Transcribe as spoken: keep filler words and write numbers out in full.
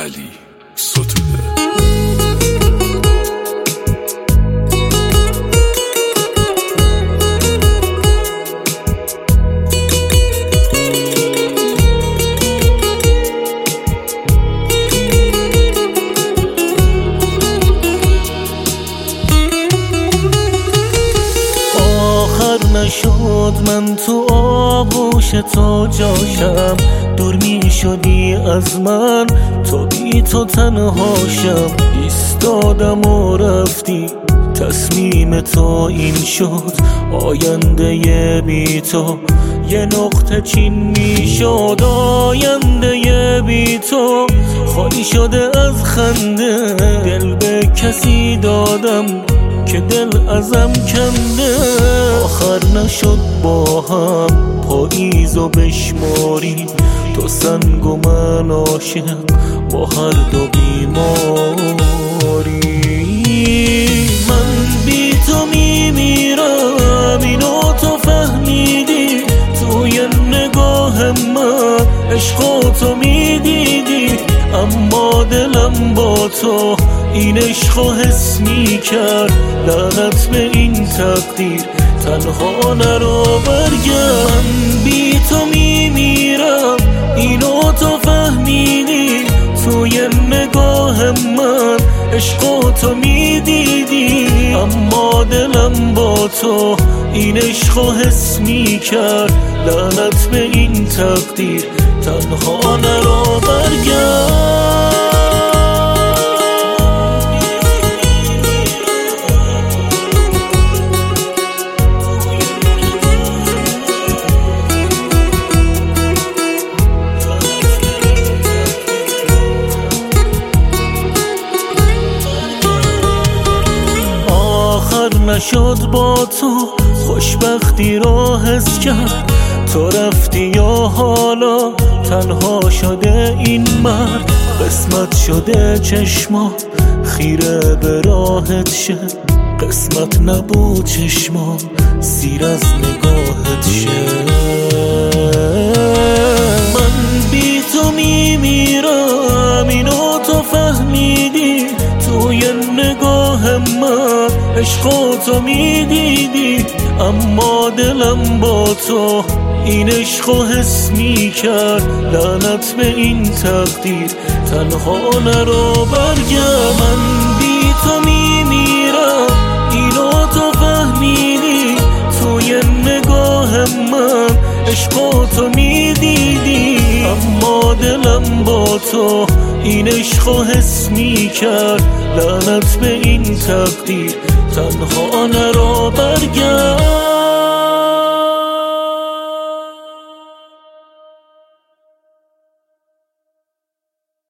علی ستوده. نشد من تو آغوش تو جاشم، دور می شدی از من، تو بی تو تنهاشم. ایستادم و رفتی، تصمیم تو این شد، آینده بی تو یه نقطه چین می شد. آینده بی تو خالی شده از خنده، دل به کسی دادم که دل ازم کنده. آخر نشد با هم پاییزو بشماری، تو سنگ و من عاشق با هر دو بیماری. من بی تو میمیرم، اینو تو فهمیدی، توی نگاه من عشق تو میدیدی، اما دلم با تو این عشقو حس میکرد. لعنت به این تقدیر، تنها نرو برگرد. من بی تو میمیرم، اینو تو فهمیدی، توی نگاه من عشقو تو میدیدی، اما دلم با تو این عشقو حس میکرد. لعنت به این تقدیر، تنها نرو برگرد. نشد با تو خوشبختی را حس کرد، تو رفتی یا حالا تنها شده این مرد. قسمت شده چشما خیره به راحت شه، قسمت نبود چشما سیر از نگاهت شه. من بی تو میمیرم، اینو تو فهمیدی، توی نگاه من عشقو تو میدیدی، اما دلم با تو این عشقو حس میکرد. لعنت به این تقدیر، تنها نرو برگرد. من بی تو میمیرم، اینو تو فهمیدی، توی نگاه من عشقو تو میدیدی، اما دلم با تو این عشقو حس میکرد. لعنت به این تقدیر، تنها نرو برگرد.